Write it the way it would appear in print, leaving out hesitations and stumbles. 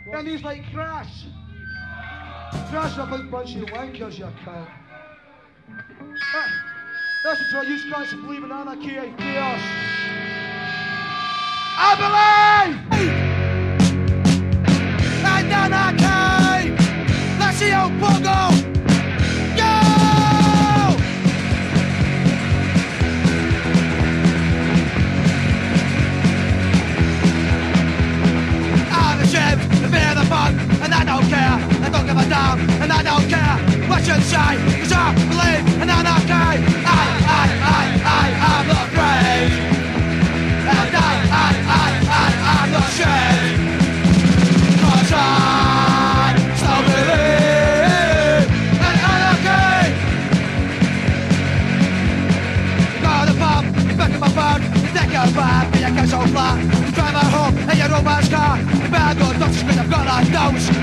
And he's like, Crash! Crash a big bunch of wankers, you cunt. Listen to what you guys believe in anarchy and chaos. I believe in anarchy! Let's see how Bogo! Fear the fun, and I don't care, I don't give a damn, and I don't care what you say, cause I believe in anarchy. I'm not afraid, and I'm not ashamed, cause I still believe in anarchy. You go to the pub, you pick up my phone, you take a bath, and you get so flat, you drive my home in your romance car. Bad good, don't you scream, I've got a nose.